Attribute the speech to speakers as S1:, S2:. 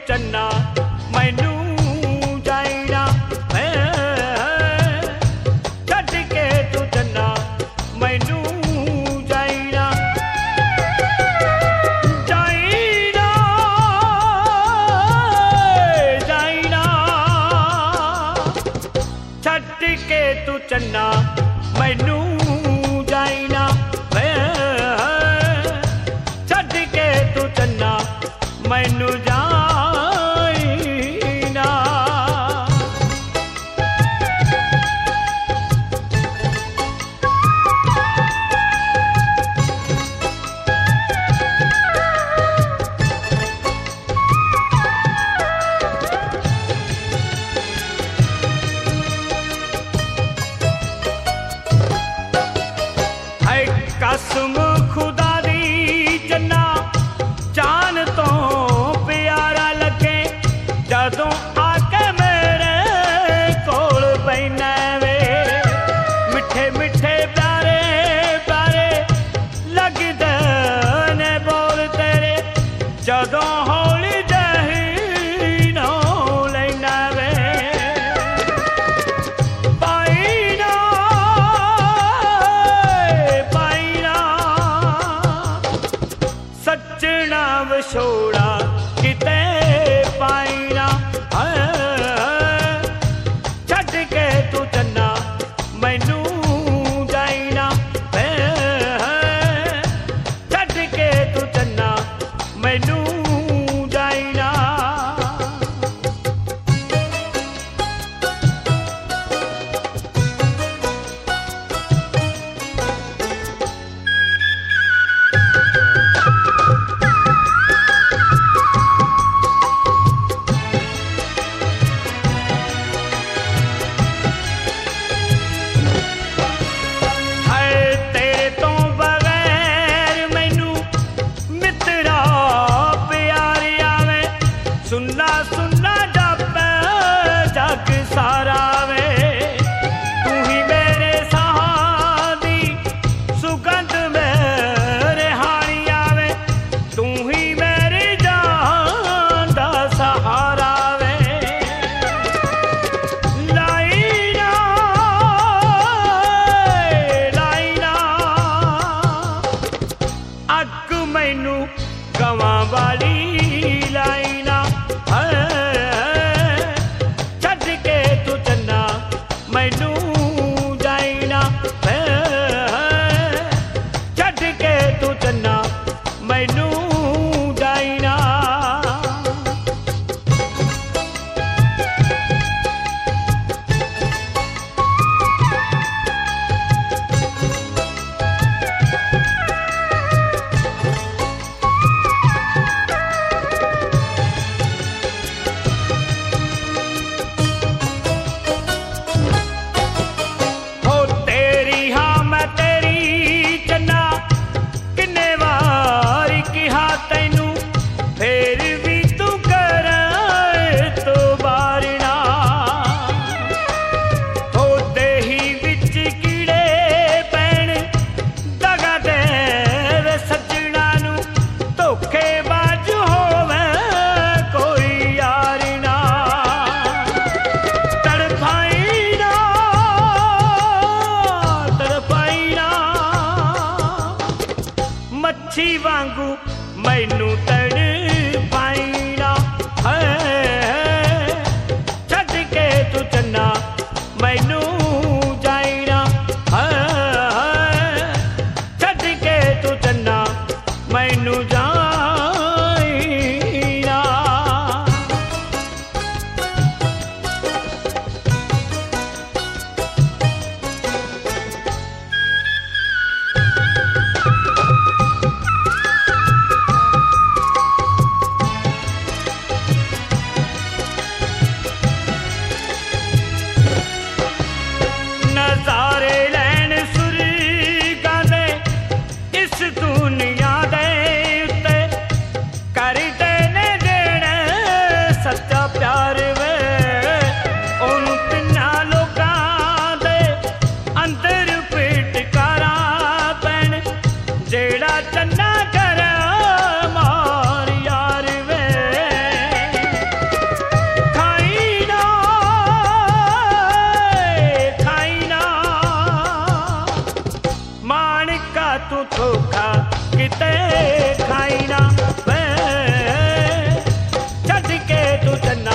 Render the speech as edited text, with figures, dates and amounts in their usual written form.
S1: चन्ना मैनू जाईना छड्ड के तू चन्ना मैनू जाईना जाईना जाईना छड्ड के तू चन्ना मैनू जाईना छड्ड के तू चन्ना मैनू जाईना है कसम खुदा दी जन्ना जान तो प्यारा लगे जदों आके मेरे कोल पैना वे मिठे मिठे प्यारे प्यारे लगदे ने बोल तेरे जदों हौली जही नौ लैना वे पाईना पाईना सजना विछोड़ा किते पाईना छड्ड के तू चन्ना मैनू जाईना छड्ड के तू चन्ना मैनू जाईना सुनना सुनना जपे जग सारा वे तू ही मेरे सहादी सुगंध मेरे हानिया वे तू ही मेरी जान दा सहारा वे लाईना लाईना अग मैनू गवां वाली लाईना छड्ड के तू चन्ना मैनू जाईना छड्ड के तू चन्ना मैनू जाईना फिर भी तू कर तो बारना होते ही विच कीड़े पैण दगा दे सजना नू धोखेबाज होवे कोई यार ना तड़फाईना तड़फाईना मच्छी वांगू मैनू तड़ पाईना छड्ड के तू चन्ना मैनू जाईना छड्ड के तू चन्ना मैनू जाईना ਨੂੰ ਚੰਨਾ